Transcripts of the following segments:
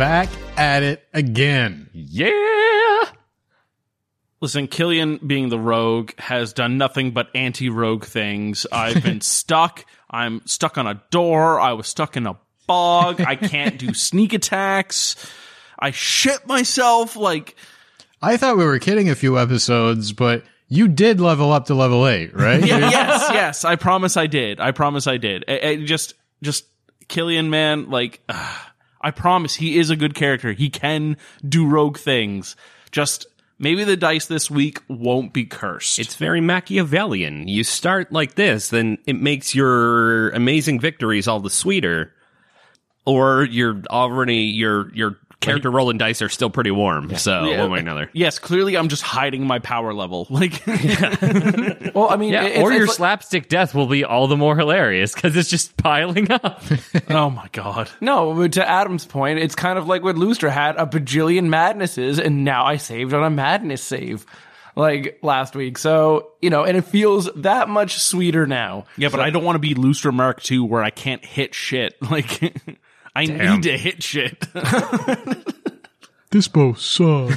back at it again. Yeah! Listen, Killian, being the rogue, has done nothing but anti-rogue things. I've been stuck. I'm stuck on a door. I was stuck in a bog. I can't do sneak attacks. I shit myself. Like, I thought we were kidding a few episodes, but you did level up to level 8, right? yes. I promise I did. Just Killian, man, like, I promise he is a good character. He can do rogue things. Just maybe the dice this week won't be cursed. It's very Machiavellian. You start like this, then it makes your amazing victories all the sweeter. Or you're already, your character rolling dice are still pretty warm. So, one way or another. Yes, clearly I'm just hiding my power level. Like, well, I mean, or your slapstick death will be all the more hilarious because it's just piling up. Oh my god. No, to Adam's point, it's kind of like when Lustra had a bajillion madnesses, and now I saved on a madness save, like last week. So, and it feels that much sweeter now. Yeah, but I don't want to be Lustra Mark II where I can't hit shit. Like, I need to hit shit. This bow sucks.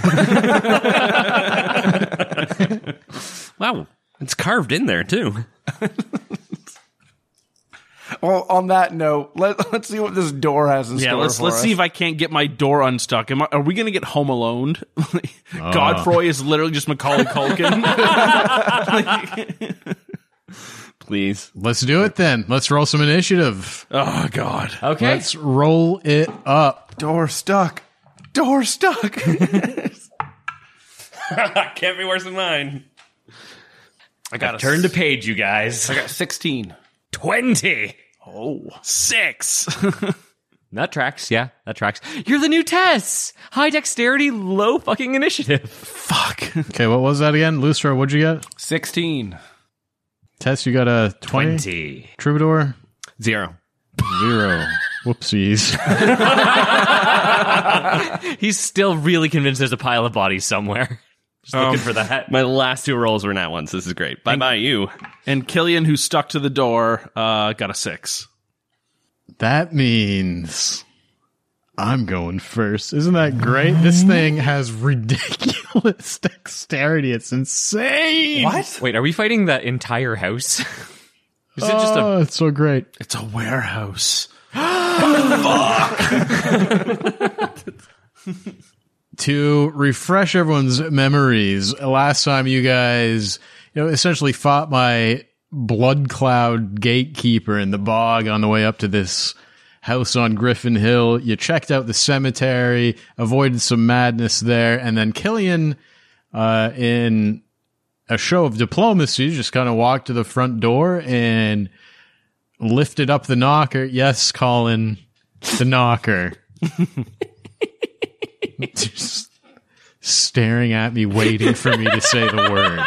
Wow, it's carved in there too. Well, on that note, let's see what this door has in store for us. Let's see if I can't get my door unstuck. Are we going to get Home Alone? Godfroy is literally just Macaulay Culkin. Please. Let's do it then. Let's roll some initiative. Oh, God. Okay. Let's roll it up. Door stuck. Can't be worse than mine. I got Turn to page, you guys. I got 16. 20. Oh, 6. That tracks. Yeah, that tracks. You're the new Tess. High dexterity, low fucking initiative. Fuck. Okay, what was that again? Lustra, what'd you get? 16. Tess, you got a 20? Troubadour? 0. 0. Whoopsies. He's still really convinced there's a pile of bodies somewhere. Just looking for that. My last 2 rolls were nat ones. This is great. Bye-bye, you. And Killian, who's stuck to the door, got a 6. That means I'm going first. Isn't that great? This thing has ridiculous dexterity. It's insane. What? Wait, are we fighting the entire house? Is it just a... it's so great. It's a warehouse. To refresh everyone's memories, last time you guys, essentially fought my blood cloud gatekeeper in the bog on the way up to this house on Griffin Hill. You checked out the cemetery, avoided some madness there, and then Killian, in a show of diplomacy, just kind of walked to the front door and lifted up the knocker. Yes, Colin, the knocker. Just staring at me, waiting for me to say the word.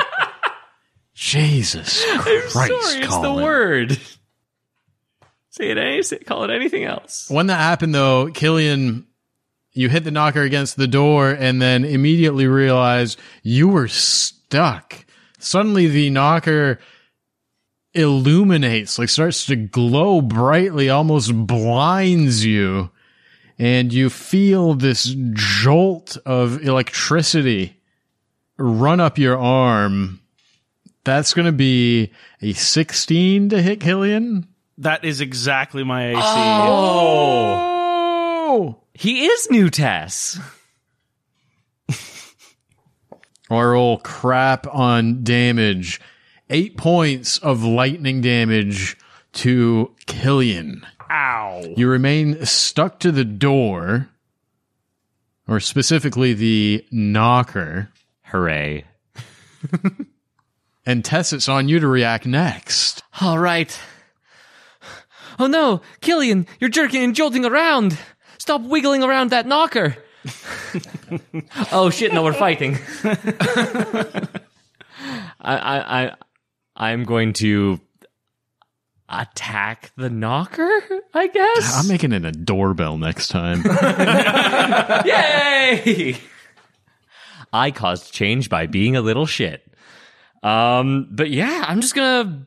Jesus Christ, Sorry, it's Colin. the word. Call it anything else. When that happened, though, Killian, you hit the knocker against the door and then immediately realized you were stuck. Suddenly, the knocker illuminates, starts to glow brightly, almost blinds you. And you feel this jolt of electricity run up your arm. That's going to be a 16 to hit Killian. That is exactly my AC. Oh! He is new Tess. Or roll crap on damage. 8 points of lightning damage to Killian. Ow. You remain stuck to the door, or specifically the knocker. Hooray. And Tess, it's on you to react next. All right. Oh no, Killian, you're jerking and jolting around. Stop wiggling around that knocker. Oh shit, no, we're fighting. I'm going to attack the knocker, I guess. I'm making it a doorbell next time. Yay! I caused change by being a little shit. But yeah, I'm just gonna.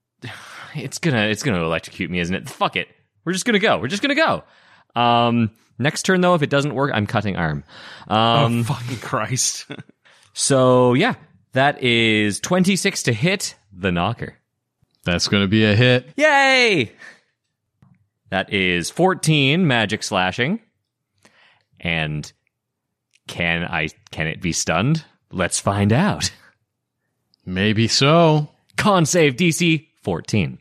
It's gonna electrocute me, isn't it? Fuck it. We're just gonna go. Next turn, though, if it doesn't work, I'm cutting arm. Oh, fucking Christ. So, yeah, that is 26 to hit the knocker. That's going to be a hit. Yay! That is 14 magic slashing. And can it be stunned? Let's find out. Maybe so. Con save DC 14.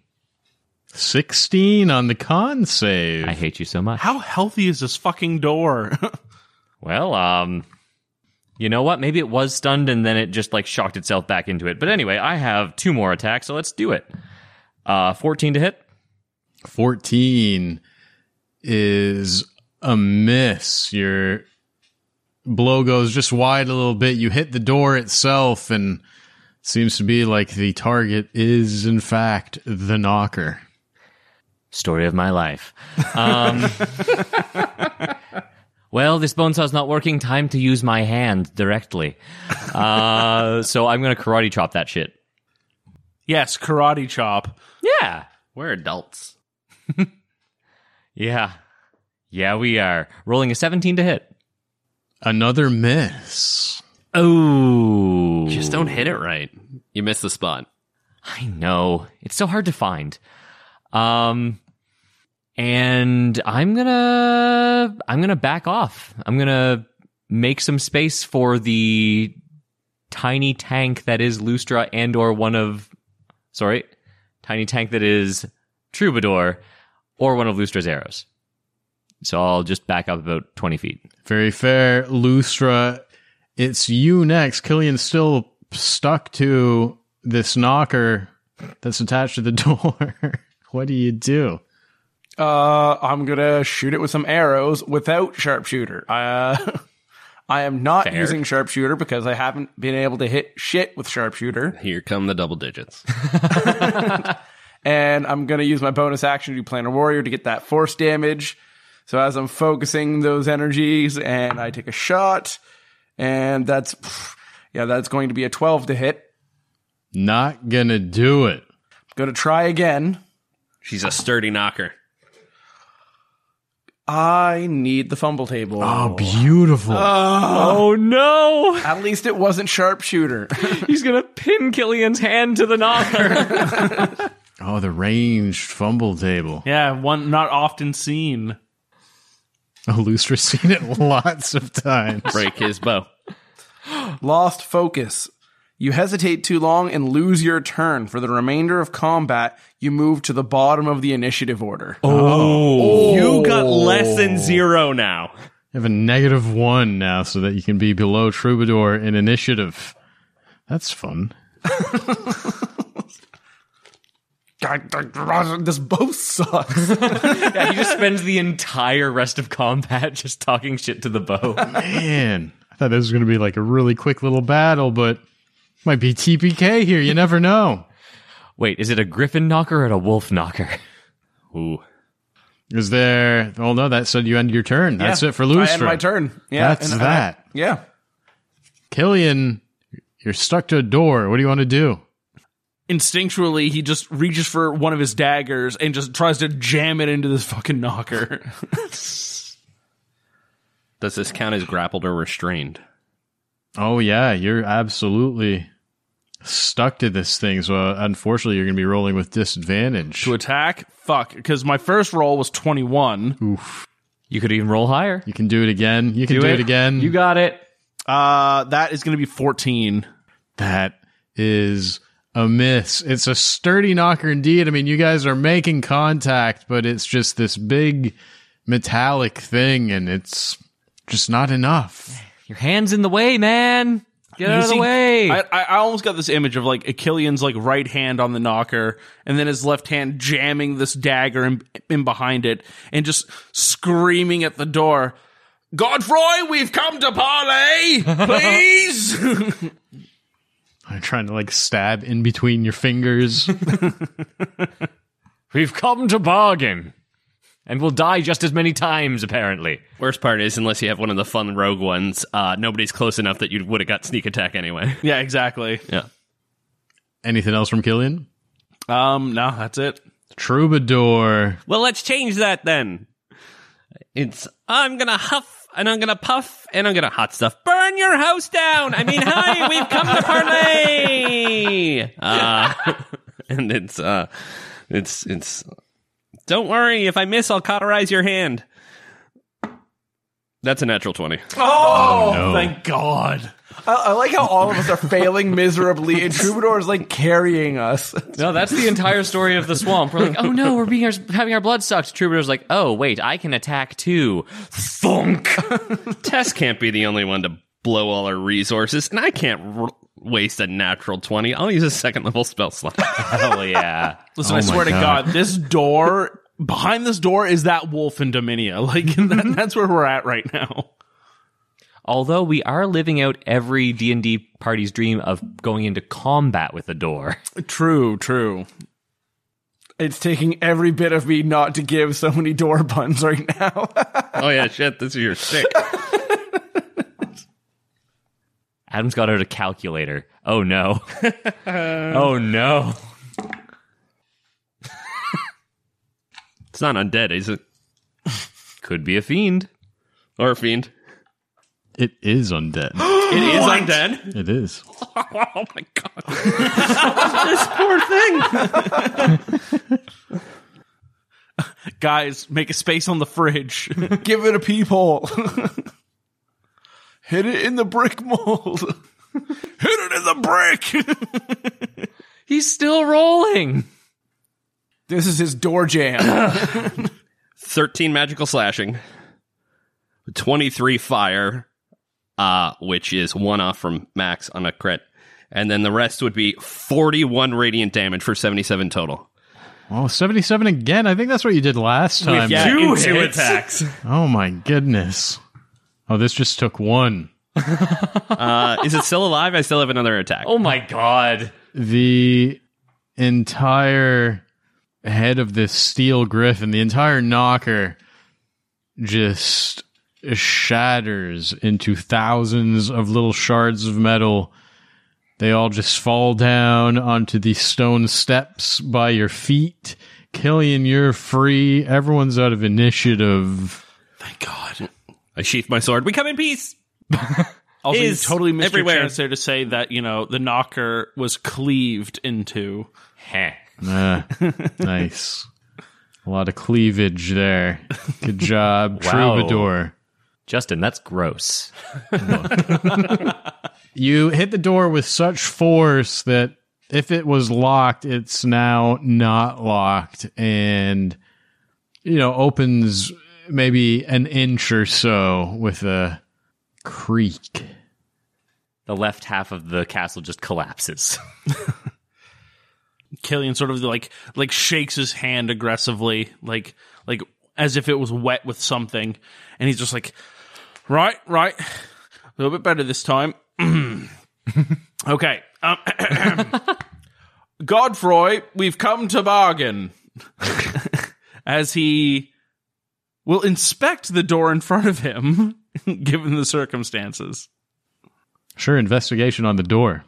16 on the con save. I hate you so much. How healthy is this fucking door? Well, you know what? Maybe it was stunned and then it just like shocked itself back into it. But anyway, I have 2 more attacks, so let's do it. 14 to hit. 14 is a miss. Your blow goes just wide a little bit. You hit the door itself, and it seems to be like the target is, in fact, the knocker. Story of my life. Well, this bone saw's not working. Time to use my hand directly. So I'm going to karate chop that shit. Yes, karate chop. Yeah. We're adults. Yeah. Yeah, we are. Rolling a 17 to hit. Another miss. Oh. Just don't hit it right. You missed the spot. I know. It's so hard to find. And I'm gonna back off. I'm gonna make some space for the tiny tank that is Lustra tiny tank that is Troubadour or one of Lustra's arrows. So I'll just back up about 20 feet. Very fair. Lustra, it's you next. Killian's still stuck to this knocker that's attached to the door. What do you do? I'm gonna shoot it with some arrows without sharpshooter. I am not Fair. using sharpshooter because I haven't been able to hit shit with sharpshooter. Here come the double digits. And I'm gonna use my bonus action to do Planar Warrior to get that force damage. So as I'm focusing those energies, and I take a shot, and that's going to be a 12 to hit. Not gonna do it. Gonna try again. She's a sturdy knocker. I need the fumble table. Oh, beautiful. Oh no! At least it wasn't sharpshooter. He's gonna pin Killian's hand to the knocker. Oh, the ranged fumble table. Yeah, one not often seen. Oh, Lustra's seen it lots of times. Break his bow. Lost focus. You hesitate too long and lose your turn. For the remainder of combat, you move to the bottom of the initiative order. You got less than 0 now. You have a -1 now so that you can be below Troubadour in initiative. That's fun. This bow sucks. Yeah, he just spends the entire rest of combat just talking shit to the bow. Man, I thought this was going to be like a really quick little battle, but might be TPK here. You never know. Wait, is it a griffin knocker or a wolf knocker? Ooh. Is there... Oh, no, that said you end your turn. That's it for Lustra. I end my turn. Yeah, That's and that. Yeah. Killian, you're stuck to a door. What do you want to do? Instinctually, he just reaches for one of his daggers and just tries to jam it into this fucking knocker. Does this count as grappled or restrained? Oh, yeah, you're absolutely stuck to this thing. So, unfortunately, you're going to be rolling with disadvantage. To attack? Fuck, because my first roll was 21. Oof. You could even roll higher. You can do it again. You can do it again. You got it. That is going to be 14. That is a miss. It's a sturdy knocker indeed. I mean, you guys are making contact, but it's just this big metallic thing, and it's just not enough. Your hand's in the way, man. Get out of the See, way. I almost got this image of like Achillian's like right hand on the knocker and then his left hand jamming this dagger in behind it and just screaming at the door, Godfroy, we've come to parley, please. I'm trying to like stab in between your fingers. We've come to bargain. And we'll die just as many times, apparently. Worst part is, unless you have one of the fun rogue ones, nobody's close enough that you would have got sneak attack anyway. Yeah, exactly. Yeah. Anything else from Killian? No, that's it. Troubadour. Well, let's change that then. I'm gonna huff and I'm gonna puff and I'm gonna hot stuff burn your house down. I mean, hi, we've come to parlay. And it's don't worry, if I miss, I'll cauterize your hand. That's a natural 20. Oh, no. thank God. I like how all of us are failing miserably, and Troubadour is like carrying us. No, that's the entire story of the swamp. We're like, oh no, we're having our blood sucked. Troubadour's like, oh wait, I can attack too. Thunk. Tess can't be the only one to blow all her resources, and I can't waste a natural 20. I'll use a second level spell slot. Hell yeah. Listen, Oh I my swear to God. God, this door, behind this door is that wolf in Dominia. Like, that's where we're at right now. Although we are living out every D&D party's dream of going into combat with a door. True. It's taking every bit of me not to give so many door puns right now. Oh yeah, shit, this is your stick. Adam's got out a calculator. Oh no. Oh no. It's not undead, is it? Could be a fiend. Or a fiend. It is undead. It is undead? It is. Oh my God. This poor thing. Guys, make a space on the fridge. Give it a peephole. Hit it in the brick mold. Hit it in the brick. He's still rolling. This is his door jam. 13 magical slashing. 23 fire, which is 1 off from max on a crit. And then the rest would be 41 radiant damage for 77 total. Oh, 77 again. I think that's what you did last time. Yeah, Two in 2 hits. attacks. Oh my goodness. Oh, this just took one. Is it still alive? I still have another attack. Oh my god. The entire head of this steel griffin, the entire knocker, just shatters into thousands of little shards of metal. They all just fall down onto the stone steps by your feet. Killian, you're free. Everyone's out of initiative. Thank God. I sheath my sword. We come in peace. Also, you Is totally missed everywhere. your chance there to say that, you know, the knocker was cleaved into. Heh. Nice. A lot of cleavage there. Good job, Wow. Troubadour. Justin, that's gross. You hit the door with such force that if it was locked, it's now not locked and, opens maybe an inch or so with a creak. The left half of the castle just collapses. Killian sort of like shakes his hand aggressively, like as if it was wet with something, and he's just like, right, a little bit better this time. Okay, Godfroy, we've come to bargain. As he will inspect the door in front of him, given the circumstances. Sure, investigation on the door.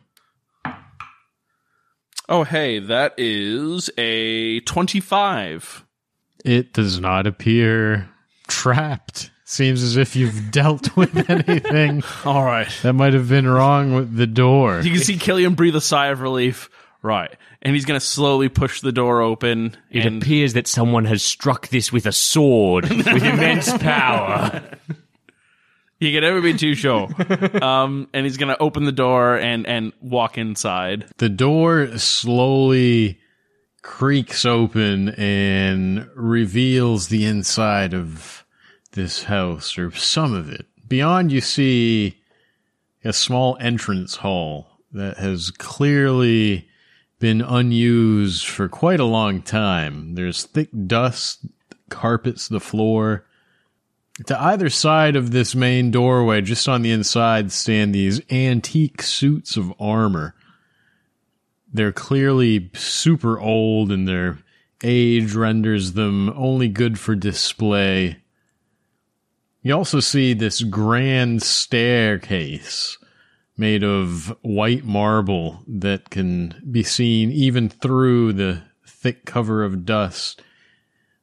Oh, hey, that is a 25. It does not appear trapped. Seems as if you've dealt with anything All right. that might have been wrong with the door. You can see Killian breathe a sigh of relief. Right. And he's going to slowly push the door open. It And appears that someone has struck this with a sword with immense power. you can never be too sure. And he's going to open the door and walk inside. The door slowly creaks open and reveals the inside of this house, or some of it. Beyond, you see a small entrance hall that has clearly been unused for quite a long time. There's thick dust, carpets the floor. To either side of this main doorway, just on the inside, stand these antique suits of armor. They're clearly super old, and their age renders them only good for display. You also see this grand staircase made of white marble that can be seen even through the thick cover of dust.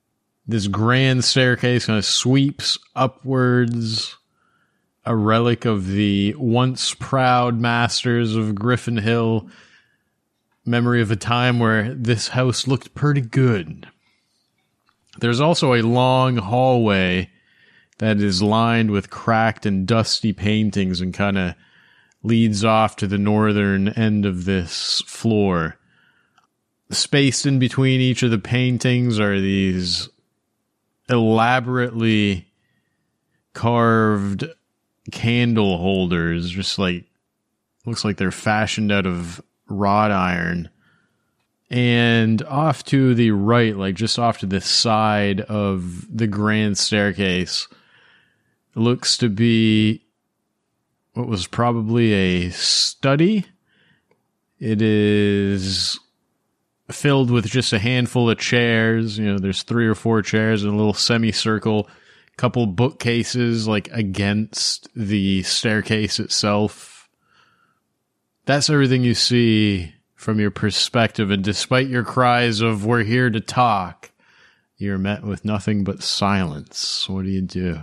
This grand staircase kind of sweeps upwards, a relic of the once proud masters of Griffin Hill, memory of a time where this house looked pretty good. There's also a long hallway that is lined with cracked and dusty paintings and kind of leads off to the northern end of this floor. Spaced in between each of the paintings are these elaborately carved candle holders, just like, looks like they're fashioned out of wrought iron. And off to the right, like just off to the side of the grand staircase, looks to be what was probably a study. It is filled with just a handful of chairs. You know, there's 3 or 4 chairs in a little semicircle, couple bookcases like against the staircase itself. That's everything you see from your perspective, and despite your cries of "we're here to talk," you're met with nothing but silence. What do you do?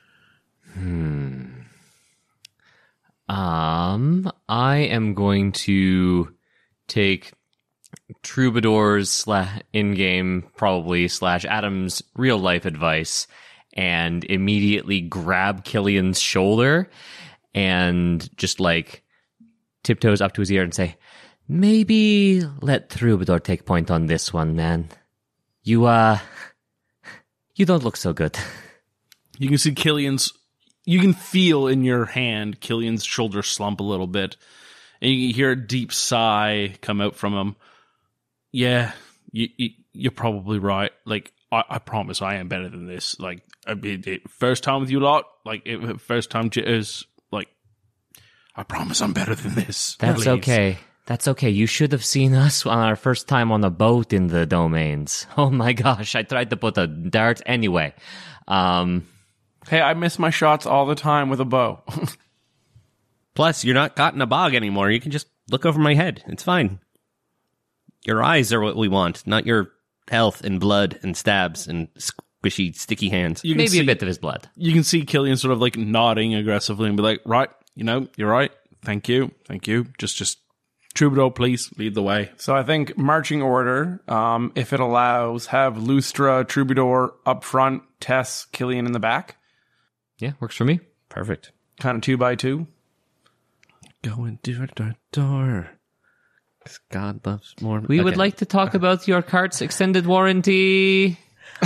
I am going to take Troubadour's in-game probably / Adam's real-life advice and immediately grab Killian's shoulder and just like tiptoes up to his ear and say, maybe let Troubadour take point on this one, man. You don't look so good. You can see you can feel in your hand Killian's shoulder slump a little bit, and you can hear a deep sigh come out from him. Yeah, you're probably right. Like, I promise I am better than this. Like, first time with you lot, like, first time jitters, like, I promise I'm better than this. That's Please. okay. That's okay. You should have seen us on our first time on a boat in the domains. Oh my gosh, I tried to put a dart anyway. Hey, I miss my shots all the time with a bow. Plus, you're not caught in a bog anymore. You can just look over my head. It's fine. Your eyes are what we want, not your health and blood and stabs and squishy, sticky hands. You can Maybe see, a bit of his blood. You can see Killian sort of like nodding aggressively and be like, right, you're right. Thank you. Just Troubadour, please lead the way. So I think marching order, if it allows, have Lustra, Troubadour up front, Tess, Killian in the back. Yeah, works for me. Perfect. Kind of 2 by 2. Go and do the door. Because God loves more. We would like to talk about your cart's extended warranty.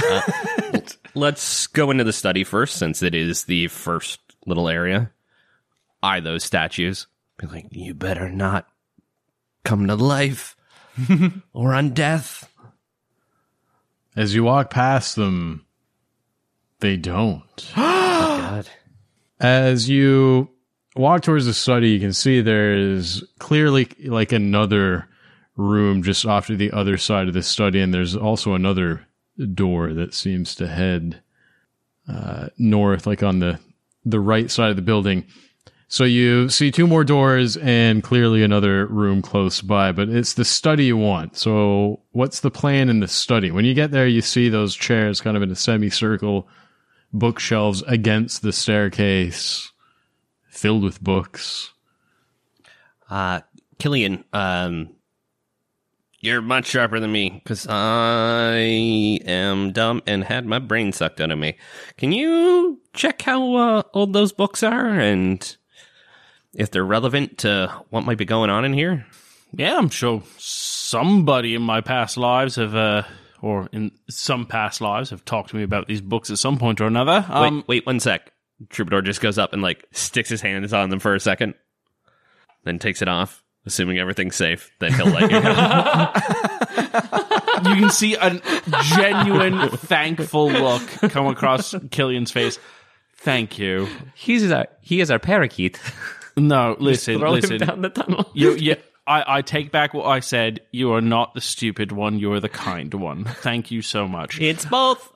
Let's go into the study first, since it is the first little area. Eye those statues. Be like, you better not come to life or on death. As you walk past them, they don't. God. As you walk towards the study, you can see there is clearly like another room just off to the other side of the study, and there's also another door that seems to head north, like on the right side of the building. So you see 2 more doors and clearly another room close by, but it's the study you want. So what's the plan in the study? When you get there, you see those chairs kind of in a semicircle, bookshelves against the staircase, filled with books. Killian, you're much sharper than me, because I am dumb and had my brain sucked out of me. Can you check how old those books are, and if they're relevant to what might be going on in here? Yeah, I'm sure somebody in my past lives have, or in some past lives, have talked to me about these books at some point or another. Wait 1 sec. Troubadour just goes up and like sticks his hands on them for a second, then takes it off, assuming everything's safe. Then he'll let you know. You can see a genuine, thankful look come across Killian's face. Thank you. He is our parakeet. No, listen. Him down the tunnel. I take back what I said. You are not the stupid one. You are the kind one. Thank you so much. It's both.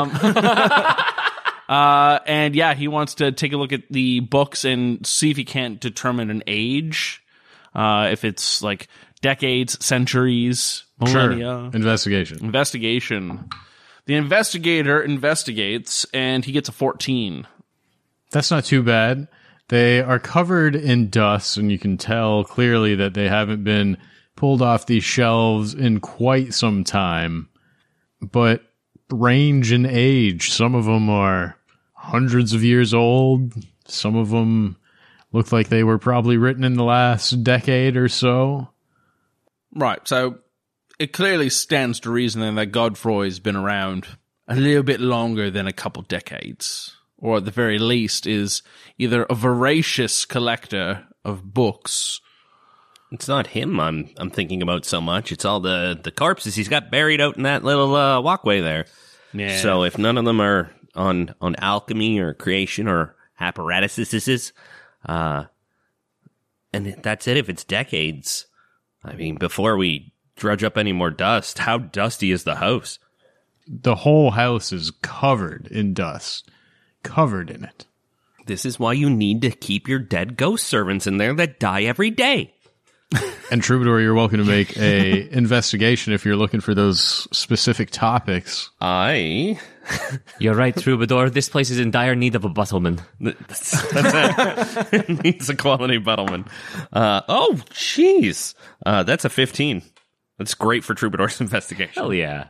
And yeah, he wants to take a look at the books and see if he can't determine an age. If it's like decades, centuries, millennia. Sure. Investigation. The investigator investigates, and he gets a 14. That's not too bad. They are covered in dust, and you can tell clearly that they haven't been pulled off these shelves in quite some time. But range in age, some of them are hundreds of years old. Some of them look like they were probably written in the last decade or so. Right, so it clearly stands to reason that Godfroy's been around a little bit longer than a couple decades, or at the very least is either a voracious collector of books. It's not him I'm thinking about so much. It's all the corpses he's got buried out in that little walkway there. Yeah. So if none of them are on alchemy or creation or apparatuses, and that's it. If it's decades, I mean, before we drudge up any more dust, how dusty is the house? The whole house is covered in dust. Covered in it. This is why you need to keep your dead ghost servants in there that die every day. And Troubadour, you're welcome to make a investigation if you're looking for those specific topics. You're right, Troubadour. This place is in dire need of a buttleman. That's it. It needs a quality buttleman. Oh, jeez. That's a 15. That's great for Troubadour's investigation. Hell yeah.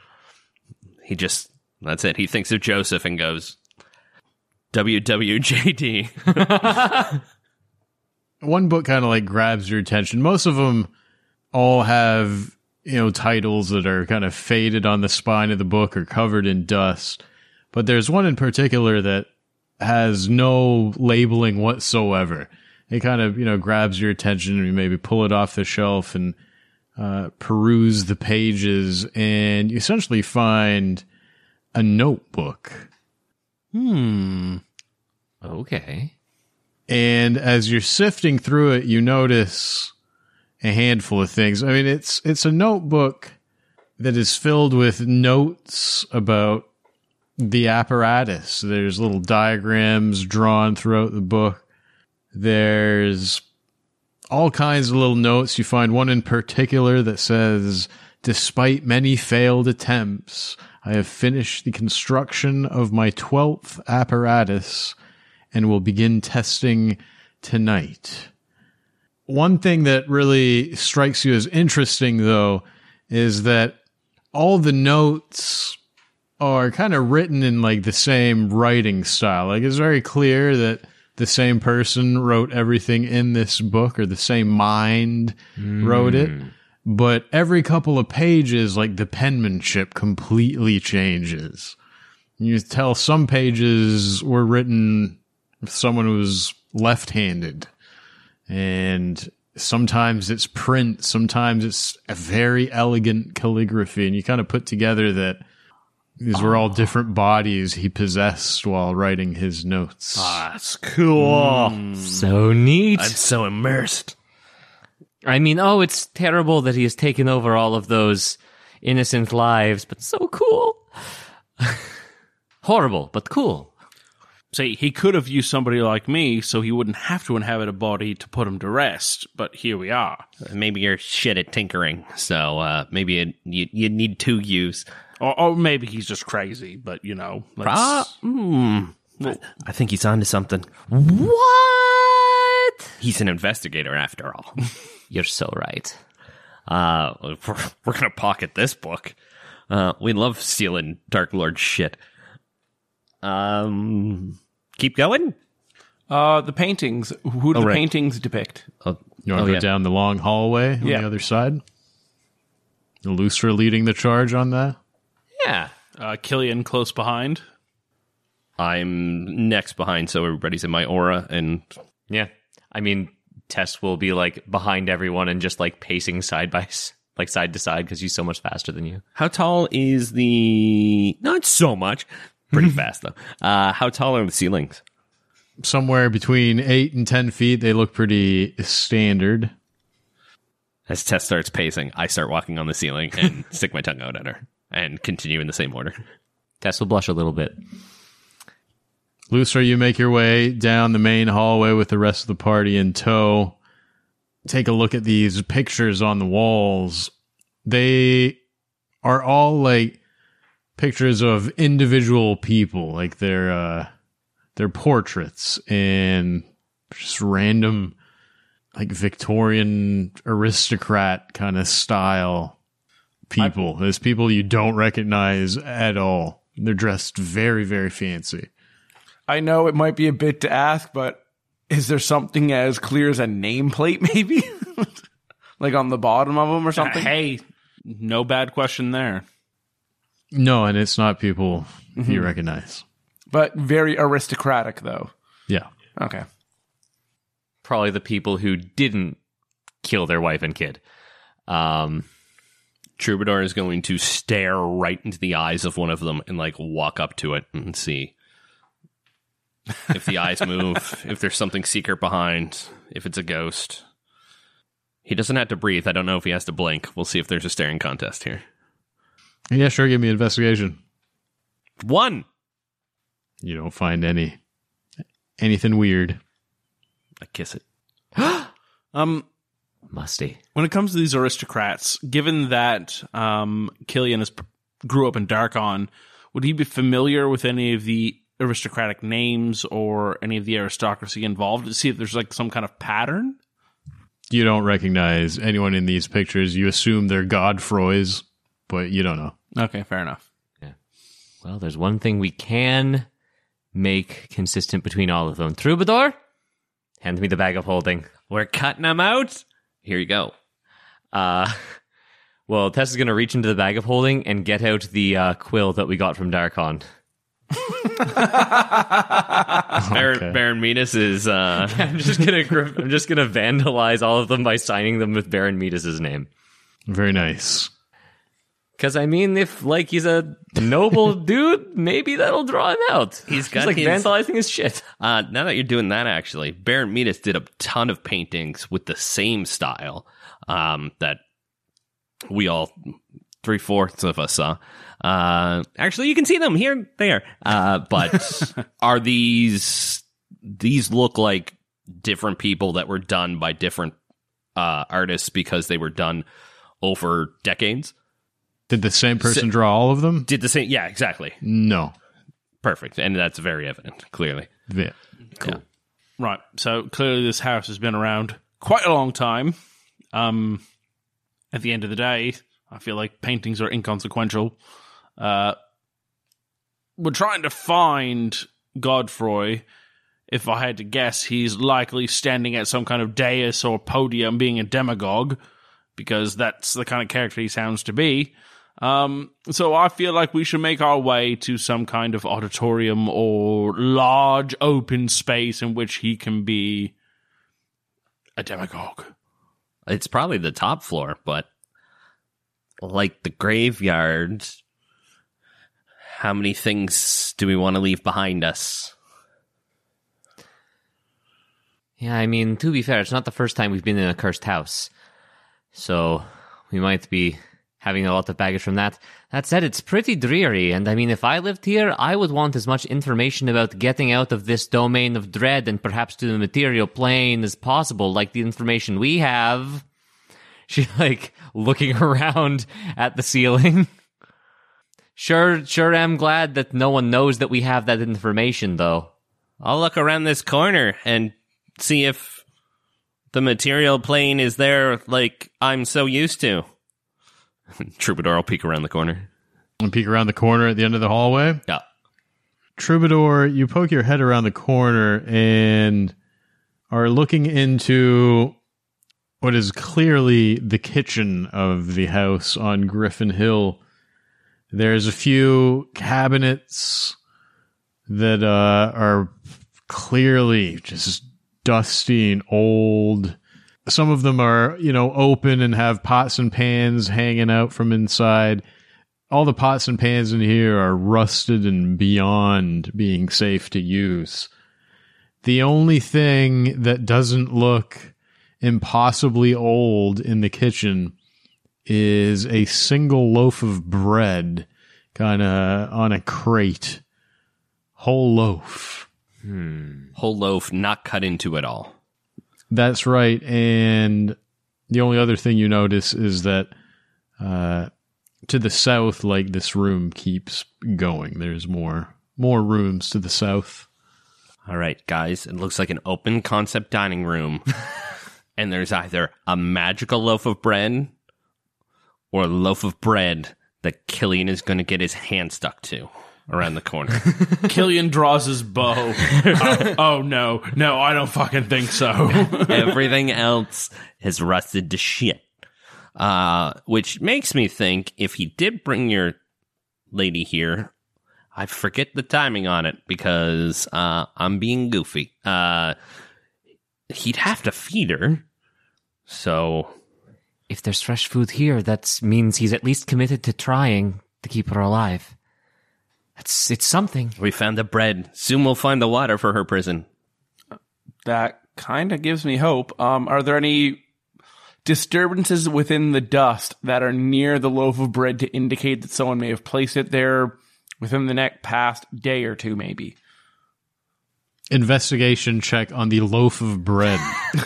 That's it. He thinks of Joseph and goes, WWJD. One book kind of like grabs your attention. Most of them all have, titles that are kind of faded on the spine of the book or covered in dust. But there's one in particular that has no labeling whatsoever. It kind of, grabs your attention, and you maybe pull it off the shelf and peruse the pages, and you essentially find a notebook. Okay. And as you're sifting through it, you notice a handful of things. I mean, it's a notebook that is filled with notes about the apparatus. There's little diagrams drawn throughout the book. There's all kinds of little notes. You find one in particular that says, "Despite many failed attempts, I have finished the construction of my 12th apparatus and will begin testing tonight." One thing that really strikes you as interesting, though, is that all the notes are kind of written in like the same writing style. Like, it's very clear that the same person wrote everything in this book, or the same mind wrote it. But every couple of pages, like, the penmanship completely changes. You tell some pages were written with someone who was left-handed. And sometimes it's print, sometimes it's a very elegant calligraphy. And you kind of put together that these were all different bodies he possessed while writing his notes. That's cool. So neat. I'm so immersed. I mean, it's terrible that he has taken over all of those innocent lives, but so cool. Horrible, but cool. See, he could have used somebody like me so he wouldn't have to inhabit a body to put him to rest, but here we are. Maybe you're shit at tinkering, so maybe you need to use. Or maybe he's just crazy, but, let's... I think he's onto something. What? He's an investigator, after all. You're so right. We're going to pocket this book. We love stealing Dark Lord shit. Keep going? The paintings. Who do the paintings depict? You want to go down the long hallway on the other side? Lustra leading the charge on that? Yeah. Killian close behind. I'm next behind, so everybody's in my aura, and... Yeah. I mean, Tess will be, like, behind everyone and just, like, pacing side to side, because he's so much faster than you. How tall is the... Not so much. Pretty fast, though. How tall are the ceilings? Somewhere between 8 and 10 feet. They look pretty standard. As Tess starts pacing, I start walking on the ceiling and stick my tongue out at her and continue in the same order. Tess will blush a little bit. Lustra, you make your way down the main hallway with the rest of the party in tow. Take a look at these pictures on the walls. They are all like pictures of individual people, like their portraits, and just random, like Victorian aristocrat kind of style people. There's people you don't recognize at all. They're dressed very, very fancy. I know it might be a bit to ask, but is there something as clear as a nameplate, maybe? Like on the bottom of them or something? Hey, no bad question there. No, and it's not people you recognize. But very aristocratic, though. Yeah. Okay. Probably the people who didn't kill their wife and kid. Troubadour is going to stare right into the eyes of one of them and like walk up to it and see if the eyes move, if there's something secret behind, if it's a ghost. He doesn't have to breathe. I don't know if he has to blink. We'll see if there's a staring contest here. Yeah, sure. Give me investigation. 1. You don't find anything weird. I kiss it. Musty. When it comes to these aristocrats, given that Killian grew up in Darkon, would he be familiar with any of the aristocratic names or any of the aristocracy involved to see if there's like some kind of pattern? You don't recognize anyone in these pictures. You assume they're Godfroys, but you don't know. Okay, fair enough. Yeah. Well, there's one thing we can make consistent between all of them. Troubadour, hand me the bag of holding. We're cutting them out. Here you go. Well, Tess is going to reach into the bag of holding and get out the quill that we got from Darkon. Baron Midas is... I'm just gonna vandalize all of them by signing them with Baron Midas' name. Very nice. Because, I mean, if, like, he's a noble dude, maybe that'll draw him out. He's got like, his- vandalizing his shit. now that you're doing that, actually, Baron Midas did a ton of paintings with the same style that we all, 3/4 of us saw. Actually, you can see them here, there. But are these look like different people that were done by different artists because they were done over decades? Did the same person draw all of them? Did the same? Yeah, exactly. No. Perfect. And that's very evident, clearly. Yeah. Cool. Right. So clearly this house has been around quite a long time. At the end of the day, I feel like paintings are inconsequential. We're trying to find Godfroy. If I had to guess, he's likely standing at some kind of dais or podium being a demagogue, because that's the kind of character he sounds to be. So I feel like we should make our way to some kind of auditorium or large open space in which he can be a demagogue. It's probably the top floor, but like the graveyard, how many things do we want to leave behind us? Yeah, I mean, to be fair, it's not the first time we've been in a cursed house. So we might be having a lot of baggage from that. That said, it's pretty dreary, and I mean, if I lived here, I would want as much information about getting out of this domain of dread and perhaps to the material plane as possible, like the information we have. She's like looking around at the ceiling. Sure am glad that no one knows that we have that information, though. I'll look around this corner and see if the material plane is there like I'm so used to. Troubadour will peek around the corner. And peek around the corner at the end of the hallway. Yeah. Troubadour, you poke your head around the corner and are looking into what is clearly the kitchen of the house on Griffin Hill. There's a few cabinets that are clearly just dusty and old. Some of them are, open and have pots and pans hanging out from inside. All the pots and pans in here are rusted and beyond being safe to use. The only thing that doesn't look impossibly old in the kitchen is a single loaf of bread kind of on a crate. Whole loaf. Whole loaf, not cut into at all. That's right. And the only other thing you notice is that to the south, like this room keeps going. There's more rooms to the south. All right, guys, it looks like an open concept dining room. And there's either a magical loaf of bread or a loaf of bread that Killian is going to get his hand stuck to around the corner. Killian draws his bow. Oh, no, I don't fucking think so. Everything else has rusted to shit. Which makes me think if he did bring your lady here, I forget the timing on it because I'm being goofy. He'd have to feed her. So If there's fresh food here, that means he's at least committed to trying to keep her alive. It's something. we found the bread. Soon we'll find the water for her prison. That kind of gives me hope. Are there any disturbances within the dust that are near the loaf of bread to indicate that someone may have placed it there within the past day or two, maybe? Investigation check on the loaf of bread.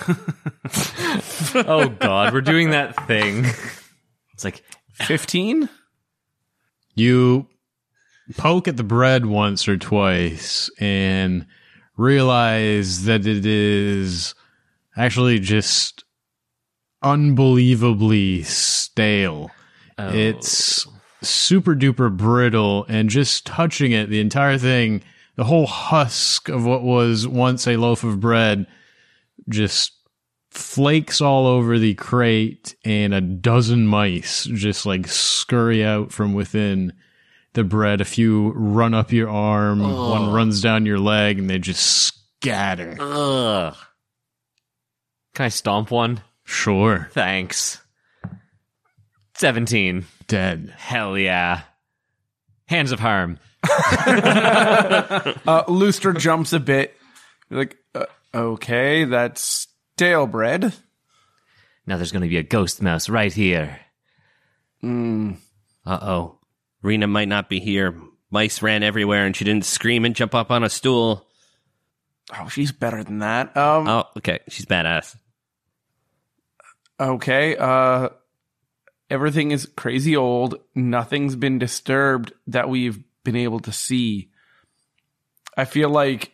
Oh God, we're doing that thing. It's like 15? You poke at the bread once or twice and realize that it is actually just unbelievably stale. It's super duper brittle, and just touching it, the entire thing, the whole husk of what was once a loaf of bread just flakes all over the crate, and a dozen mice just like scurry out from within the bread. A few run up your arm, one runs down your leg, and they just scatter. ugh. Can I stomp one? Sure. Thanks. 17. Dead. Hell yeah. Hands of harm. Lustra jumps a bit. Like, okay, that's stale bread. Now there's going to be a ghost mouse right here. Uh-oh. Rena might not be here. Mice ran everywhere and she didn't scream and jump up on a stool. Oh, she's better than that. Oh, okay. She's badass. Okay, everything is crazy old. Nothing's been disturbed that we've been able to see. I feel like,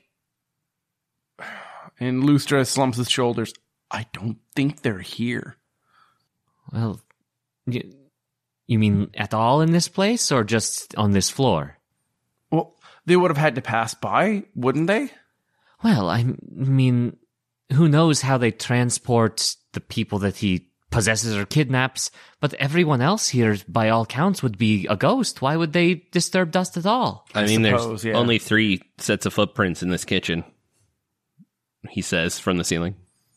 and Lustra slumps his shoulders, I don't think they're here. Well, you mean at all in this place or just on this floor? Well, they would have had to pass by, wouldn't they? Well, I mean, who knows how they transport the people that he possesses or kidnaps, but everyone else here, by all counts, would be a ghost. Why would they disturb dust at all? I mean, suppose, there's yeah. only 3 sets of footprints in this kitchen, he says from the ceiling.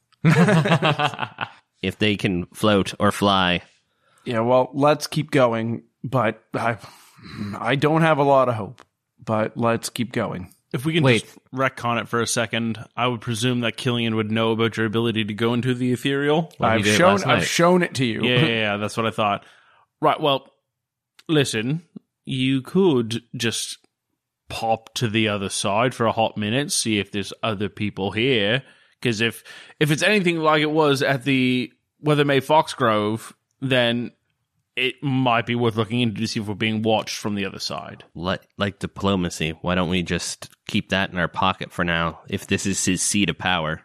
If they can float or fly. Yeah, well, let's keep going, but I don't have a lot of hope, but let's keep going. If we can Wait. just retcon it for a second, I would presume that Killian would know about your ability to go into the ethereal. Well, he I've did it shown last night. I've shown it to you. Yeah, that's what I thought. Right, well, listen, you could just pop to the other side for a hot minute, see if there's other people here. Because if it's anything like it was at the Weathermay Foxgrove, then it might be worth looking into to see if we're being watched from the other side. Like diplomacy, why don't we just keep that in our pocket for now, if this is his seat of power.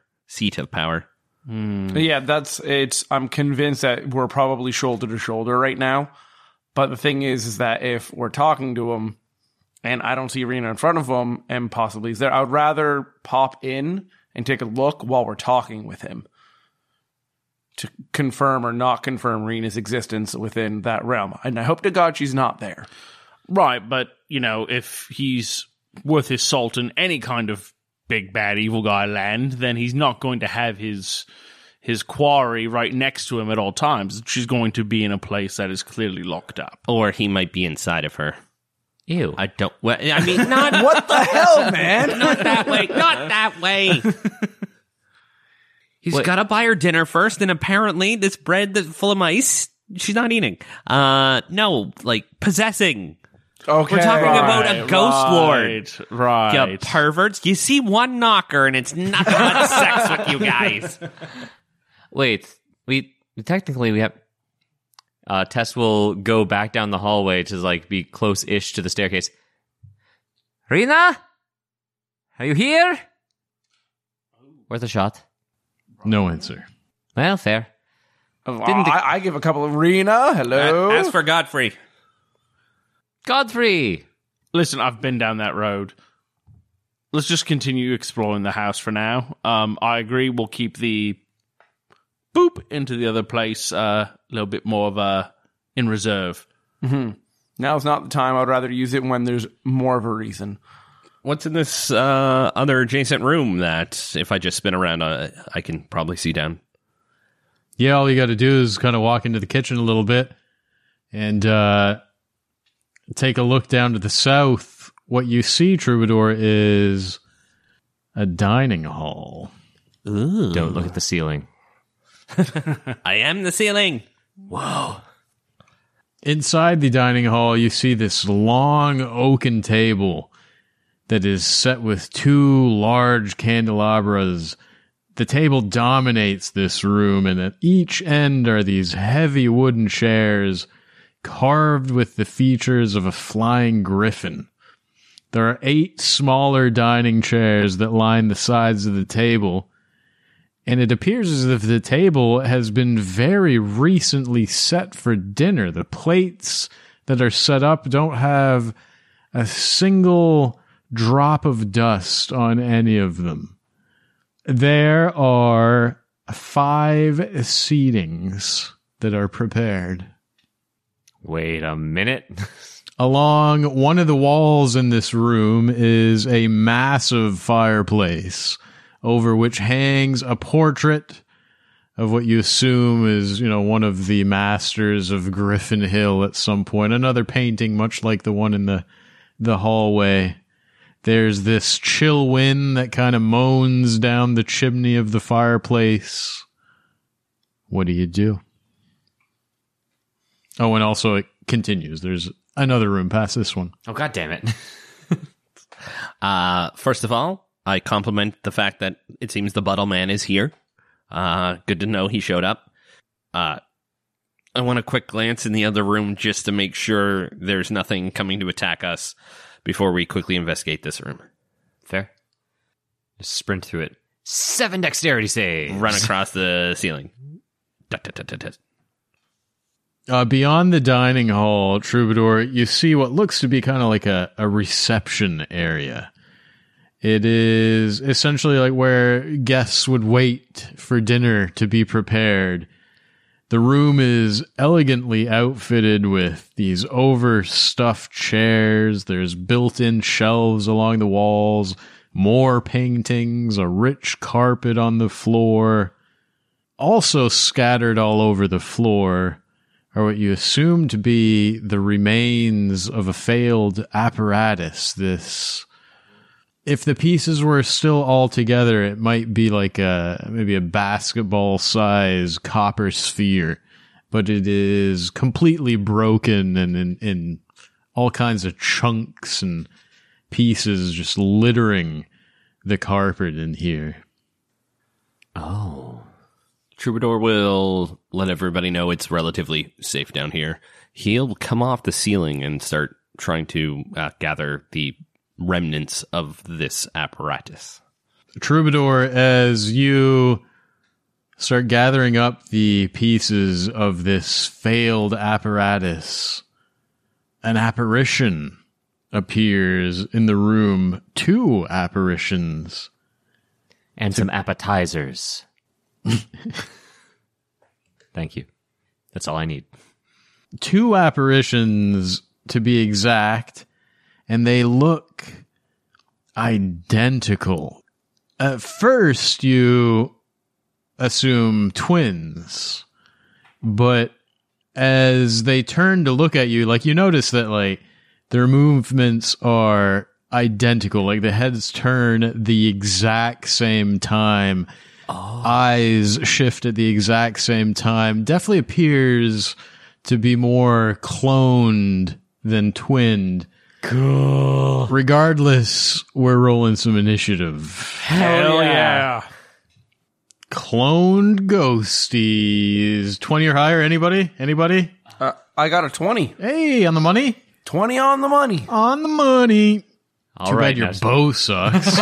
Yeah, I'm convinced that we're probably shoulder to shoulder right now. But the thing is that if we're talking to him and I don't see Rena in front of him and possibly he's there, I would rather pop in and take a look while we're talking with him to confirm or not confirm Rena's existence within that realm. And I hope to God she's not there. Right, but, if he's worth his salt in any kind of big, bad, evil guy land, then he's not going to have his quarry right next to him at all times. She's going to be in a place that is clearly locked up. Or he might be inside of her. Ew. I mean, not What the hell, man? not that way. Not that way. He's got to buy her dinner first, and apparently this bread that's full of mice, she's not eating. No, like possessing. Okay. We're talking about a ghost lord. Right. You perverts. You see one knocker, and it's nothing but sex with you guys. Wait, we technically we have. Tess will go back down the hallway to like be close-ish to the staircase. Rena? Are you here? Worth a shot. No answer. Well, fair. I give a couple of Rena. Hello. As for Godfrey. Godfrey! Listen, I've been down that road. Let's just continue exploring the house for now. I agree. We'll keep the boop into the other place a little bit more of in reserve. Now's not the time. I'd rather use it when there's more of a reason. What's in this other adjacent room that if I just spin around, I can probably see down? Yeah, all you got to do is kind of walk into the kitchen a little bit and take a look down to the south. What you see, Troubadour, is a dining hall. Ooh. Don't look at the ceiling. I am the ceiling. Whoa. Inside the dining hall, you see this long oaken table that is set with 2 large candelabras. The table dominates this room, and at each end are these heavy wooden chairs carved with the features of a flying griffin. There are 8 smaller dining chairs that line the sides of the table, and it appears as if the table has been very recently set for dinner. The plates that are set up don't have a single drop of dust on any of them. There are 5 seatings that are prepared. Wait a minute. Along one of the walls in this room is a massive fireplace over which hangs a portrait of what you assume is, one of the masters of Griffin Hill at some point. Another painting much like the one in the hallway. There's this chill wind that kind of moans down the chimney of the fireplace. What do you do? Oh, and also it continues. There's another room past this one. Oh, God damn it. First of all, I compliment the fact that it seems the Buttle Man is here. Good to know he showed up. I want a quick glance in the other room just to make sure there's nothing coming to attack us before we quickly investigate this room. Fair. Just sprint through it. 7 dexterity saves. Run across the ceiling. Dut, dut, dut, dut, dut. Beyond the dining hall, Troubadour, you see what looks to be kind of like a reception area. It is essentially like where guests would wait for dinner to be prepared. The room is elegantly outfitted with these overstuffed chairs. There's built-in shelves along the walls, more paintings, a rich carpet on the floor. Also scattered all over the floor are what you assume to be the remains of a failed apparatus. If the pieces were still all together, it might be like maybe a basketball-sized copper sphere, but it is completely broken and in all kinds of chunks and pieces just littering the carpet in here. Oh. Troubadour will let everybody know it's relatively safe down here. He'll come off the ceiling and start trying to gather the remnants of this apparatus. Troubadour, as you start gathering up the pieces of this failed apparatus, an apparition appears in the room. 2 apparitions. And some appetizers. Thank you. That's all I need. 2 apparitions, to be exact, and they look identical. At first, you assume twins, but as they turn to look at you, you notice that, their movements are identical. The heads turn the exact same time. Oh. Eyes shift at the exact same time. Definitely appears to be more cloned than twinned. Cool. Regardless, we're rolling some initiative. Hell yeah. Cloned ghosties. 20 or higher, anybody? Anybody? I got a 20. Hey, on the money? 20 on the money. On the money. All Too right, bad your now- bow sucks.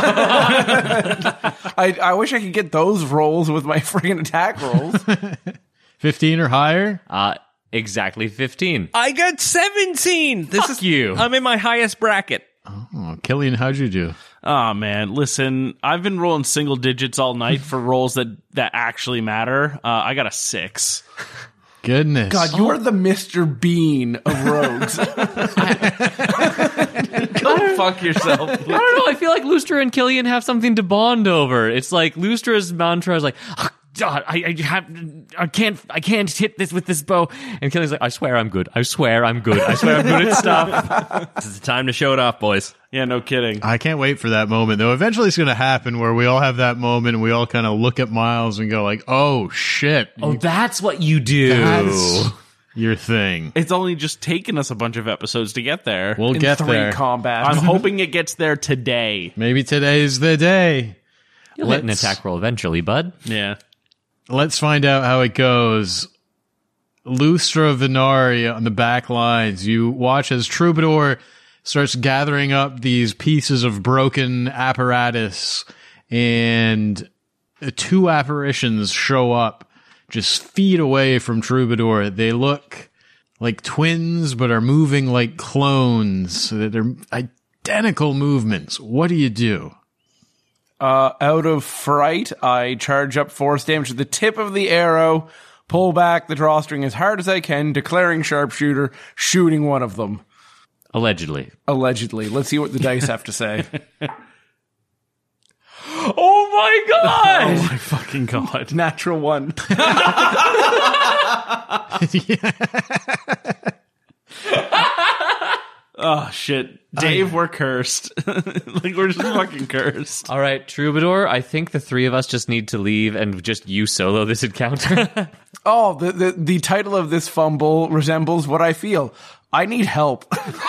I wish I could get those rolls with my friggin' attack rolls. 15 or higher? Exactly 15. I got 17. This is you. I'm in my highest bracket. Oh, Killian, how'd you do? Oh man, listen, I've been rolling single digits all night for rolls that actually matter. I got a 6. Goodness. God, you are the Mr. Bean of rogues. Go fuck yourself. I don't know. I feel like Lustra and Killian have something to bond over. It's like Lustra's mantra is like, oh, God, I can't hit this with this bow. And Killian's like, I swear I'm good. I swear I'm good. I swear I'm good at stuff. This is the time to show it off, boys. Yeah, no kidding. I can't wait for that moment, though. Eventually it's going to happen where we all have that moment and we all kind of look at Miles and go like, oh, shit. Oh, that's what you do. That's your thing. It's only just taken us a bunch of episodes to get there. We'll get 3 there. combats. I'm hoping it gets there today. Maybe today's the day. You'll hit an attack roll eventually, bud. Yeah. Let's find out how it goes. Lustra Venari on the back lines. You watch as Troubadour starts gathering up these pieces of broken apparatus, and 2 apparitions show up just feet away from Troubadour. They look like twins, but are moving like clones. So they're identical movements. What do you do? Out of fright, I charge up force damage to the tip of the arrow, pull back the drawstring as hard as I can, declaring sharpshooter, shooting one of them. Allegedly. Allegedly. Let's see what the dice have to say. Oh my God! Oh my fucking god. Natural 1. Oh shit. Dave, we're cursed. Like we're just fucking cursed. All right, Troubadour, I think the 3 of us just need to leave and just you solo this encounter. Oh, the title of this fumble resembles what I feel. I need help.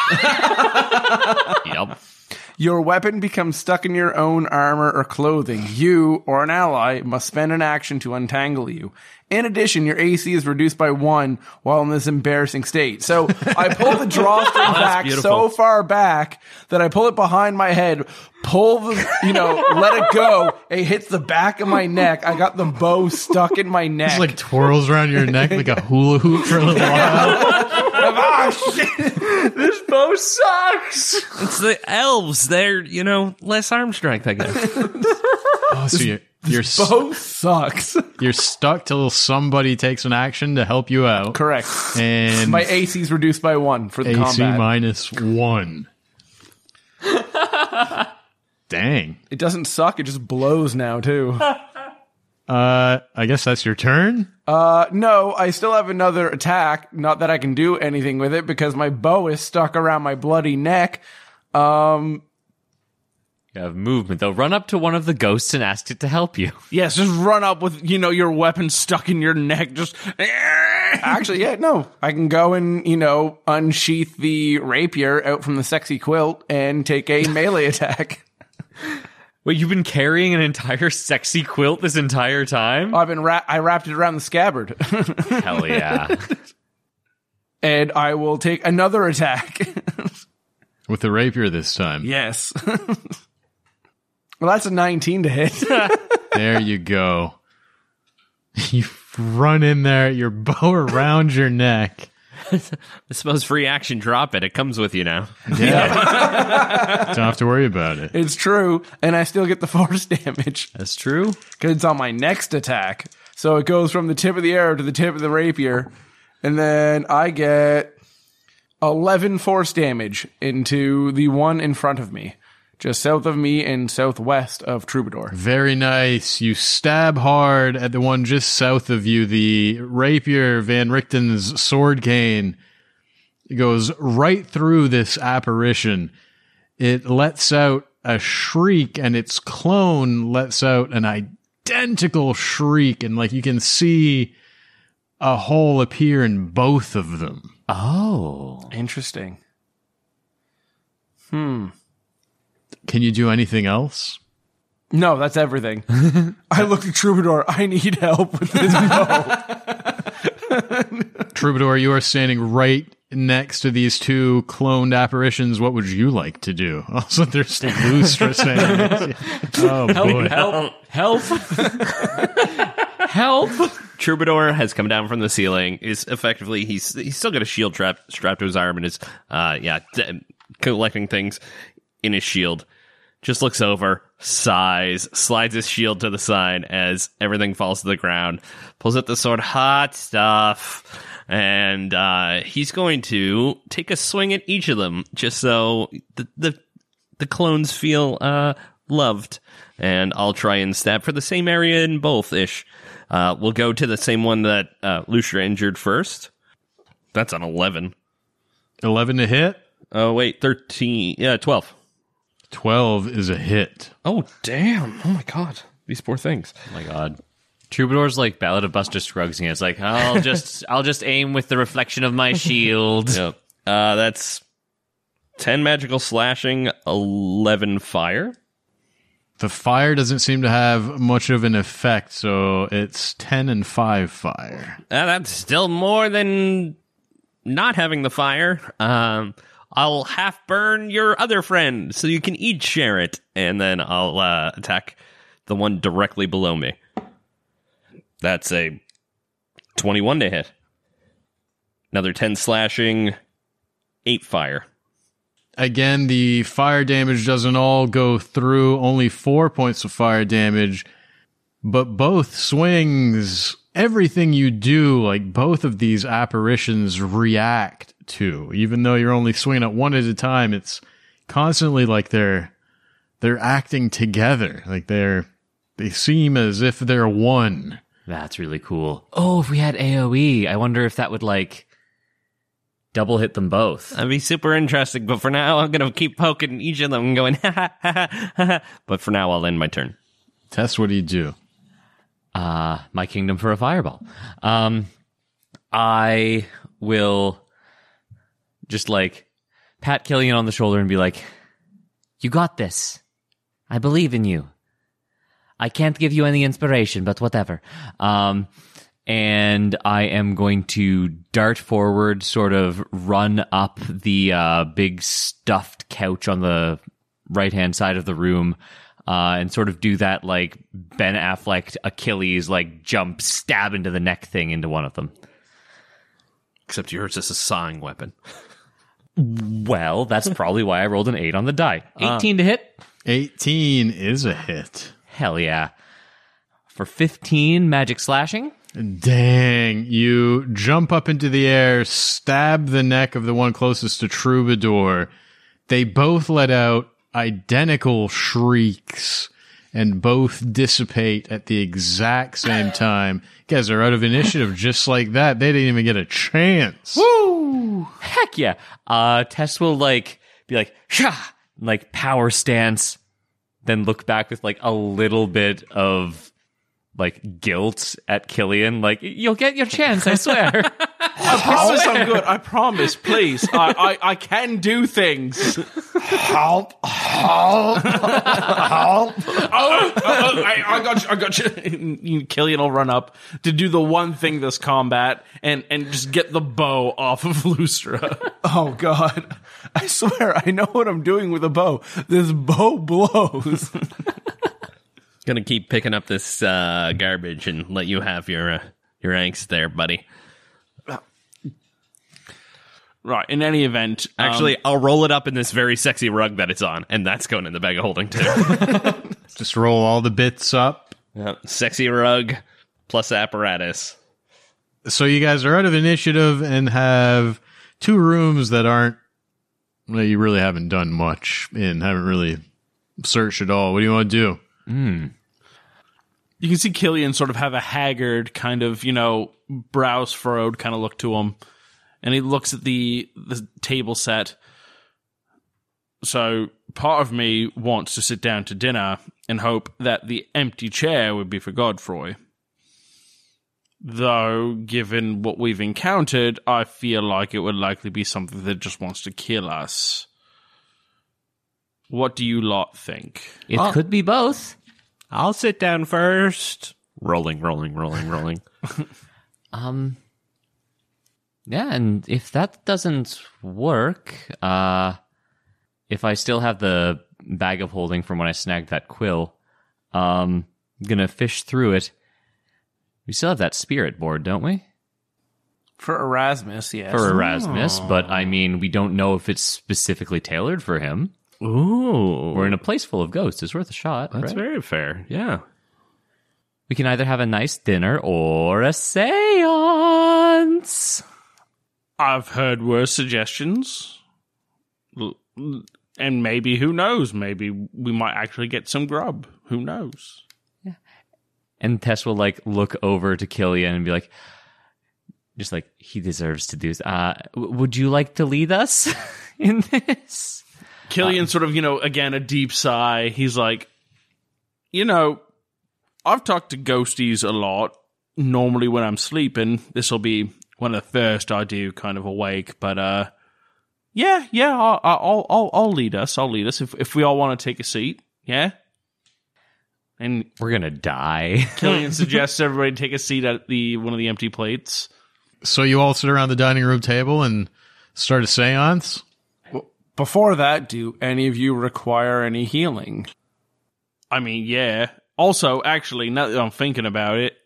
Yep. Your weapon becomes stuck in your own armor or clothing. You, or an ally, must spend an action to untangle you. In addition, your AC is reduced by 1 while in this embarrassing state. So I pull the drawstring back beautiful. so far back that I pull it behind my head, pull the, let it go. It hits the back of my neck. I got the bow stuck in my neck. It's like twirls around your neck like a hula hoop for a little while. Ah, shit. This bow sucks! It's the elves. They're, less arm strength, I guess. Oh, so you're Bow sucks. you're stuck till somebody takes an action to help you out. Correct. And My AC is reduced by 1 for the AC combat. minus 1. Dang. It doesn't suck. It just blows now, too. I guess that's your turn. No, I still have another attack. Not that I can do anything with it because my bow is stuck around my bloody neck. You have movement, though. Run up to one of the ghosts and ask it to help you. Yes, just run up with, your weapon stuck in your neck. Just. Actually, yeah, no. I can go and, unsheath the rapier out from the sexy quilt and take a melee attack. Wait, you've been carrying an entire sexy quilt this entire time? I wrapped it around the scabbard. Hell yeah. And I will take another attack. With the rapier this time. Yes. Well, that's a 19 to hit. There you go. You run in there, your bow around your neck. I suppose free action drop it. It comes with you now. Yeah. Don't have to worry about it. It's true. And I still get the force damage. That's true. Because it's on my next attack. So it goes from the tip of the arrow to the tip of the rapier. And then I get 11 force damage into the one in front of me. Just south of me and southwest of Troubadour. Very nice. You stab hard at the one just south of you. The rapier, Van Richten's sword cane, goes right through this apparition. It lets out a shriek, and its clone lets out an identical shriek, and you can see a hole appear in both of them. Oh. Interesting. Can you do anything else? No, that's everything. I looked at Troubadour. I need help with this bow. Troubadour, you are standing right next to these two cloned apparitions. What would you like to do? Also, there's Lustra standing next to you. Oh, boy. Help! Help! Troubadour has come down from the ceiling. Is effectively he's still got a shield strapped to his arm and is collecting things in his shield. Just looks over, sighs, slides his shield to the side as everything falls to the ground, pulls out the sword, hot stuff, and he's going to take a swing at each of them, just so the clones feel loved. And I'll try and stab for the same area in both-ish. We'll go to the same one that Lustra injured first. That's an 11. 11 to hit. Oh, wait, 13. Yeah, 12. 12 is a hit. Oh, damn. Oh, my God. These poor things. Oh my god. Troubadour's like Ballad of Buster Scruggs, and it's like, I'll just aim with the reflection of my shield. Yep. That's 10 magical slashing, 11 fire. The fire doesn't seem to have much of an effect, so it's 10 and 5 fire. That's still more than not having the fire. I'll half burn your other friend so you can each share it. And then I'll attack the one directly below me. That's a 21 to hit. Another 10 slashing, 8 fire. Again, the fire damage doesn't all go through, only 4 points of fire damage, but both swings, everything you do, like both of these apparitions react to. Even though you're only swinging at one at a time, it's constantly like they're acting together. Like they seem as if they're one. That's really cool. Oh, if we had AoE, I wonder if that would like double hit them both. That'd be super interesting, but for now, I'm going to keep poking each of them and going, ha ha ha ha. But for now, I'll end my turn. Tess, what do you do? My kingdom for a fireball. I will just like pat Killian on the shoulder and be like, you got this. I believe in you. I can't give you any inspiration, but whatever. And I am going to dart forward, sort of run up the big stuffed couch on the right-hand side of the room, and sort of do that like Ben Affleck Achilles like jump stab into the neck thing into one of them. Except yours is a sawing weapon. Well, that's probably why I rolled an 8 on the die. 18 to hit. 18 is a hit. Hell yeah. For 15 magic slashing. Dang, you jump up into the air, stab the neck of the one closest to Troubadour. They both let out identical shrieks and both dissipate at the exact same time. You guys are out of initiative just like that. They didn't even get a chance. Woo! Heck yeah. Tess will like be like, shah! Like power stance, then look back with like a little bit of like guilt at Killian. Like, you'll get your chance, I swear. I promise I'm good. I promise, please. I can do things. Help! I got you. Killian will run up to do the one thing this combat and just get the bow off of Lustra. Oh, God. I swear, I know what I'm doing with a bow. This bow blows. Gonna keep picking up this garbage and let you have your angst there, buddy. Right, in any event... Actually, I'll roll it up in this very sexy rug that it's on, and that's going in the bag of holding, too. Just roll all the bits up. Yep. Sexy rug plus apparatus. So you guys are out of initiative and have two rooms that aren't... Well, you really haven't done much in, haven't really searched at all. What do you want to do? You can see Killian sort of have a haggard kind of, brows furrowed kind of look to him. And he looks at the table set. So part of me wants to sit down to dinner and hope that the empty chair would be for Godfrey. Though, given what we've encountered, I feel like it would likely be something that just wants to kill us. What do you lot think? It could be both. I'll sit down first. Rolling. Yeah, and if that doesn't work, if I still have the bag of holding from when I snagged that quill, I'm gonna fish through it. We still have that spirit board, don't we? For Erasmus, yes. For Erasmus, but I mean, we don't know if it's specifically tailored for him. Ooh. We're in a place full of ghosts. It's worth a shot. That's right? very fair. Yeah. We can either have a nice dinner or a seance. I've heard worse suggestions. And maybe, who knows? Maybe we might actually get some grub. Who knows? And Tess will like look over to Killian and be like, just like, he deserves to do this. Would you like to lead us in this? Killian sort of, again, a deep sigh. He's like, I've talked to ghosties a lot. Normally when I'm sleeping, this will be one of the first I do kind of awake. But, I'll lead us. I'll lead us if we all want to take a seat. Yeah. And We're gonna die. Killian suggests everybody take a seat at one of the empty plates. So you all sit around the dining room table and start a seance? Before that, do any of you require any healing? I mean, yeah. Also, actually, now that I'm thinking about it,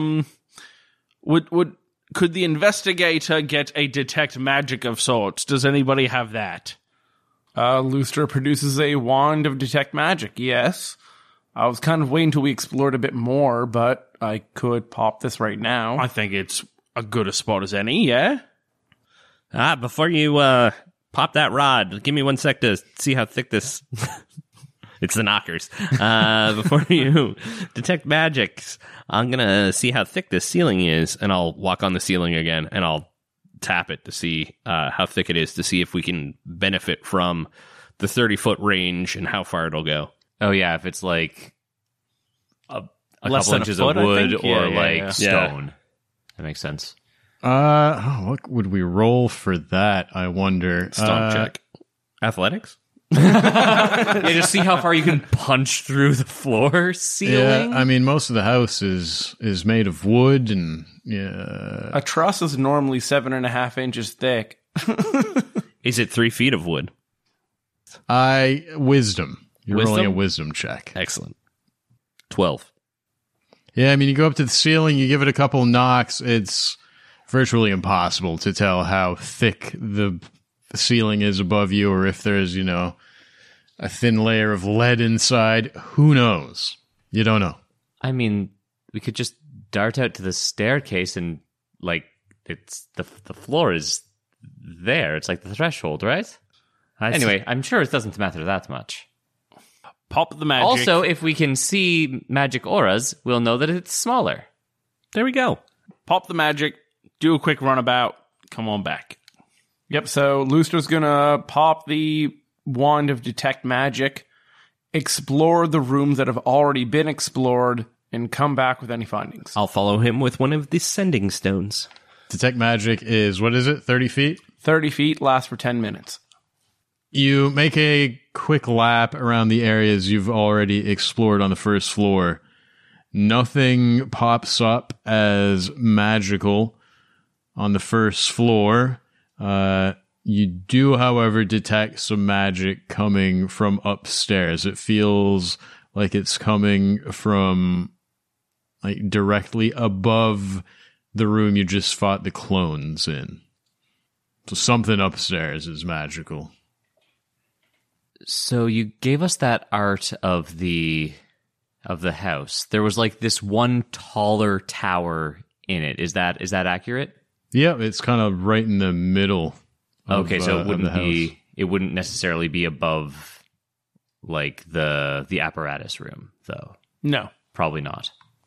could the investigator get a detect magic of sorts? Does anybody have that? Lustra produces a wand of detect magic, yes. I was kind of waiting until we explored a bit more, but I could pop this right now. I think it's a good a spot as any, yeah? Before you pop that rod, give me 1 sec to see how thick this... It's the knockers. Before you detect magics, I'm going to see how thick this ceiling is, and I'll walk on the ceiling again, and I'll tap it to see how thick it is, to see if we can benefit from the 30-foot range and how far it'll go. Oh yeah, if it's like a Less couple than a inches foot, of I wood think? or Yeah, like yeah. stone. That makes sense. What would we roll for that, I wonder? Stomp check. Athletics? Yeah, just see how far you can punch through the floor ceiling. Yeah, I mean, most of the house is made of wood, and yeah. A truss is normally 7.5 inches thick. Is it 3 feet of wood? Wisdom. You're Wisdom? rolling a wisdom check. Excellent. 12. Yeah, I mean, you go up to the ceiling, you give it a couple knocks. It's virtually impossible to tell how thick the ceiling is above you, or if there's, a thin layer of lead inside. Who knows? You don't know. I mean, we could just dart out to the staircase and like it's the floor is there. It's like the threshold, right? Anyway, I'm sure it doesn't matter that much. Pop the magic. Also, if we can see magic auras, we'll know that it's smaller. There we go. Pop the magic, do a quick runabout, come on back. Yep, so Lustra's gonna pop the wand of detect magic, explore the rooms that have already been explored, and come back with any findings. I'll follow him with one of the sending stones. Detect magic is, what is it, 30 feet? 30 feet, lasts for 10 minutes. You make a quick lap around the areas you've already explored on the first floor. Nothing pops up as magical on the first floor. You do, however, detect some magic coming from upstairs. It feels like it's coming from like directly above the room you just fought the clones in. So something upstairs is magical. So you gave us that art of the house. There was like this one taller tower in it. Is that accurate? Yeah, it's kind of right in the middle. Okay, so of it wouldn't the house. it wouldn't necessarily be above like the apparatus room, though. No. Probably not.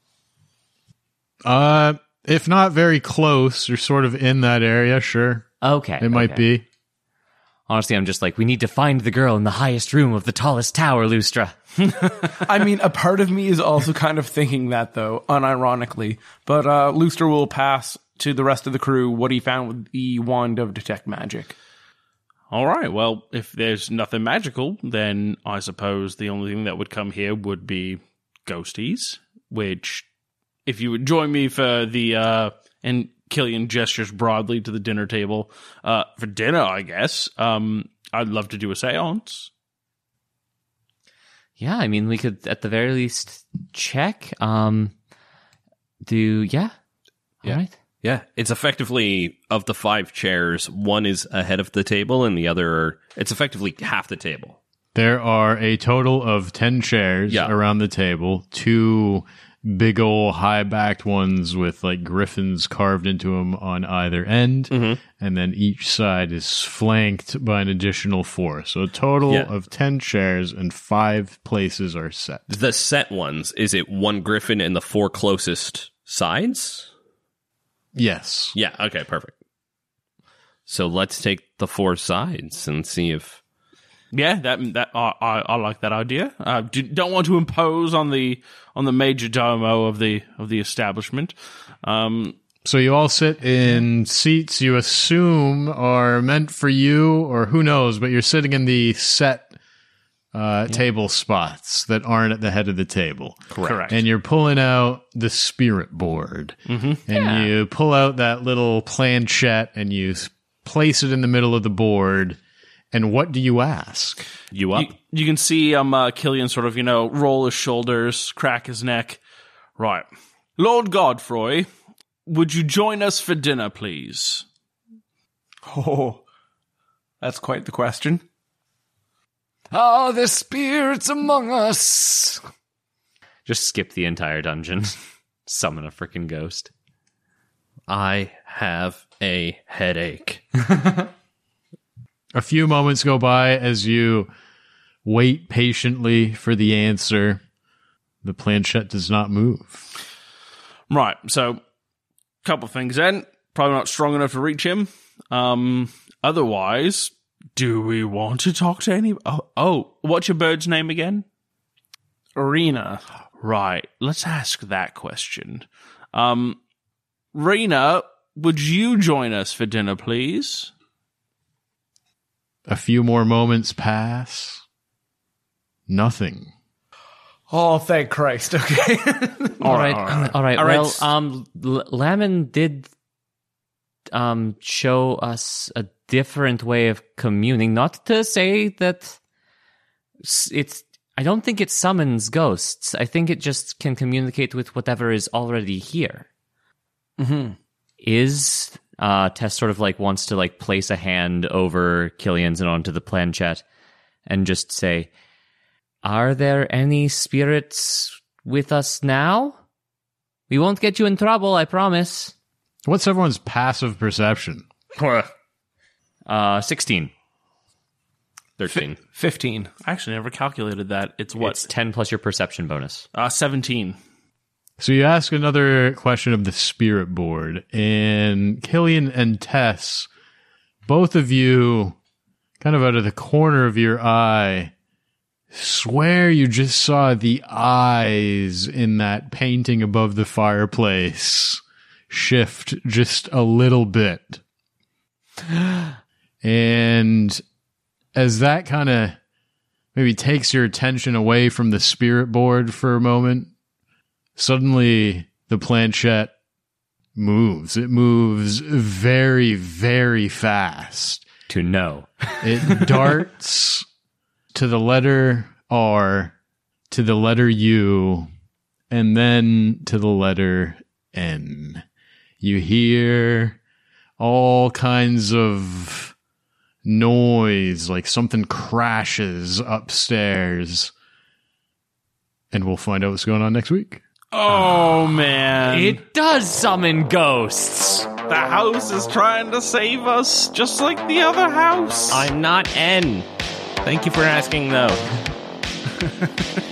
If not very close, you're sort of in that area, sure. Okay. It might okay. be. Honestly, I'm just like, we need to find the girl in the highest room of the tallest tower, Lustra. I mean, a part of me is also kind of thinking that, though, unironically. But Lustra will pass to the rest of the crew what he found with the wand of detect magic. All right, well, if there's nothing magical, then I suppose the only thing that would come here would be ghosties, which if you would join me for the and Killian gestures broadly to the dinner table for dinner, I guess. I'd love to do a seance. Yeah, I mean, we could at the very least check. All right. Yeah, it's effectively, of the 5 chairs, one is ahead of the table and the other, it's effectively half the table. There are a total of 10 chairs around the table, 2 big ol' high-backed ones with like griffins carved into them on either end, and then each side is flanked by an additional 4. So a total of 10 chairs and 5 places are set. The set ones, is it 1 griffin and the 4 closest sides? Yes. Yeah, okay, perfect. So let's take the 4 sides and see if... Yeah, I like that idea. Don't want to impose on the major domo of the establishment. So you all sit in seats you assume are meant for you, or who knows, but you're sitting in the set table spots that aren't at the head of the table. Correct. And you're pulling out the spirit board. And you pull out that little planchette and you place it in the middle of the board. And what do you ask? You up? You can see Killian sort of, roll his shoulders, crack his neck. Right. Lord Godfroy, would you join us for dinner, please? Oh, that's quite the question. Ah, the spirits among us. Just skip the entire dungeon. Summon a freaking ghost. I have a headache. A few moments go by as you wait patiently for the answer. The planchette does not move. Right, so couple things then. Probably not strong enough to reach him. Otherwise, do we want to talk to any... Oh, what's your bird's name again? Arena. Right, let's ask that question. Rena, would you join us for dinner, please? A few more moments pass. Nothing. Oh, thank Christ. Okay. All right. Well, Lamon did show us a different way of communing. Not to say that it's... I don't think it summons ghosts. I think it just can communicate with whatever is already here. Is... Tess sort of wants to place a hand over Killian's and onto the planchette and just say, "Are there any spirits with us now? We won't get you in trouble, I promise." What's everyone's passive perception? 16. 13. 15. I actually never calculated that. It's what? It's 10 plus your perception bonus. 17. So you ask another question of the spirit board, and Killian and Tess, both of you, kind of out of the corner of your eye, swear you just saw the eyes in that painting above the fireplace shift just a little bit. And as that kind of maybe takes your attention away from the spirit board for a moment, suddenly the planchette moves. It moves very, very fast. To know. It darts to the letter R, to the letter U, and then to the letter N. You hear all kinds of noise, like something crashes upstairs. And we'll find out what's going on next week. Oh, man. It does summon ghosts. The house is trying to save us, just like the other house. I'm not N. Thank you for asking, though.